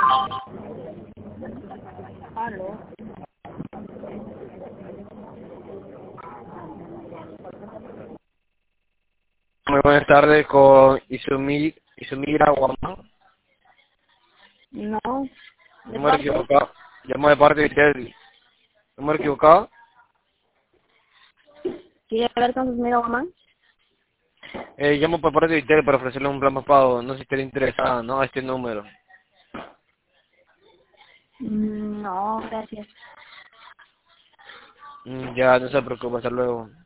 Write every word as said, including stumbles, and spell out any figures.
Aló. Muy buenas tardes con Isumi, Isumira Guamán. No. ¿De Número parte? equivocado. Llamo de parte de usted. Número equivocado. ¿Quiere hablar con su señora Guamán? Eh, llamo por parte de usted para ofrecerle un plan más pago. No sé si estaría interesado, ¿no? A este número. Mm, No, gracias. Mm, ya, no se preocupe. Hasta luego.